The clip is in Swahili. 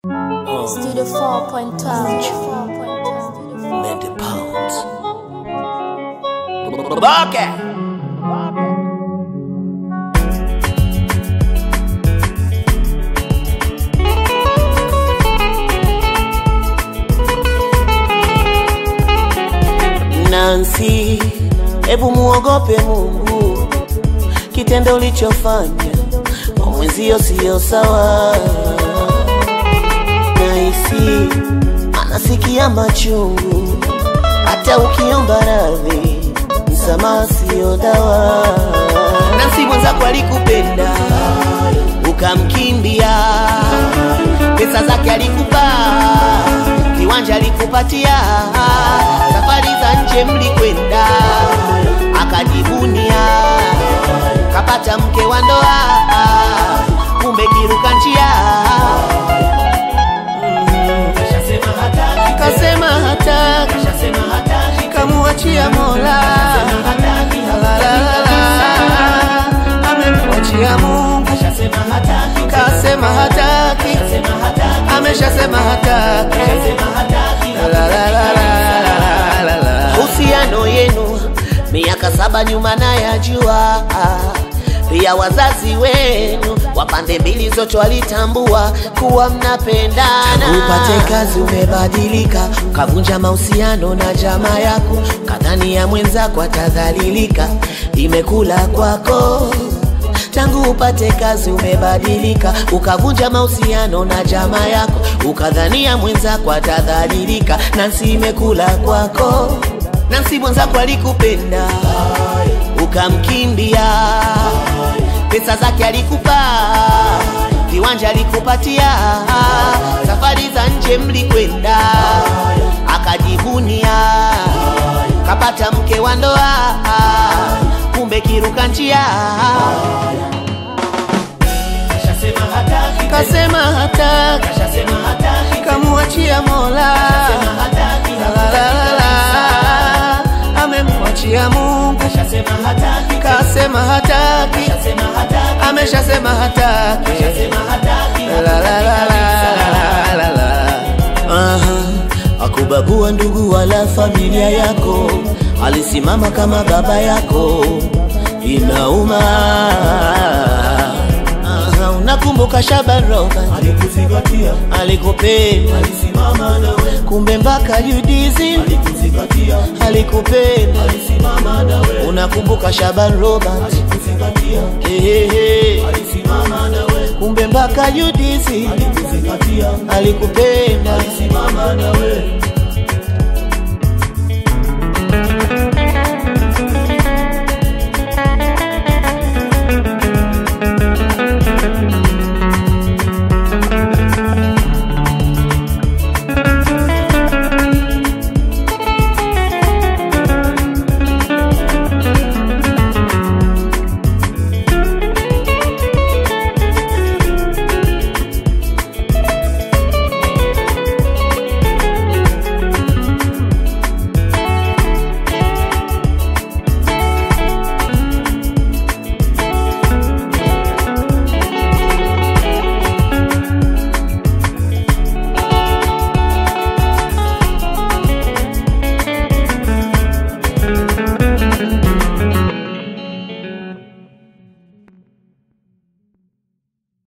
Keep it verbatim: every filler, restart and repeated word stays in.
Uh, Studio four point twelve. Many pounds. Okay. Nancy, ebu muogope Mungu, kitendo ulichofanya kwa mwenzio sio sawa. Naisi anasikia machungu, hata ukiomba radhi msamaha sio dawa. Nancy mwenzako alikupenda ukamkimbia, pesa zake alikupa, kiwanja alikupatia, safari za nje mlikwenda, akajivunia kapata mke wa ndoa, kumbe kiruka njia. Kasema hataki, kamuachia Mola, amemwachia Mungu. Kasema hataki, ameshasema hataki. Uhusiano yenu miaka saba nyuma na yajua, pia wazazi wenu wa pande mbili zote walitambua kuwa mnapendana. Upate kazi umebadilika, kavunja mahusiano na jamaa yako, kadhani ya mwenzako atadhalilika, imekula kwako. Tangu upate kazi umebadilika, ukavunja mahusiano na jamaa yako, ukadhania mwenzako atadhalilika, Nancy imekula kwako. Nancy mwenzako alikupenda ukamkimbia, pesa zake alikupa, viwanja alikupatia, safari za nje mlikwenda, akajivunia kapata mke wa ndoa, kumbe kiruka njia. Kasema hataki, kamuachia Mola, amemwachia Mungu. Kasema hataki, ameshasema hataki. Akubagua ndugu wala familia yako, alisimama kama baba yako, inauma. Unakumbuka Shaban Robert alikuzingatia, alikupenda, alisimama nawe. Kumbe mpaka Judizi alikuzingatia, alikupenda, alisimama nawe. Unakumbuka Shaban Robert alikuzingatia, hehehe, alisimama nawe. kumbe mpaka Judizi alikuzingatia, alikupenda, alisimama nawe.